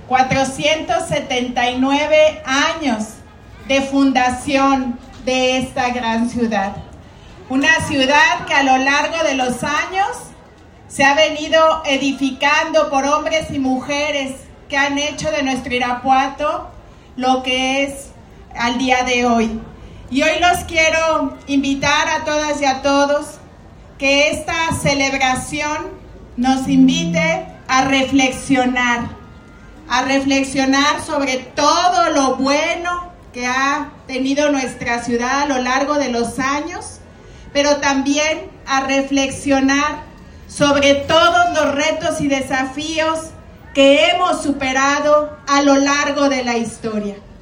479 años de fundación de esta gran ciudad. Una ciudad que a lo largo de los años se ha venido edificando por hombres y mujeres que han hecho de nuestro Irapuato lo que es al día de hoy. Y hoy los quiero invitar a todas y a todos que esta celebración nos invite a reflexionar sobre todo lo bueno que ha tenido nuestra ciudad a lo largo de los años, pero también a reflexionar sobre todos los retos y desafíos que hemos superado a lo largo de la historia.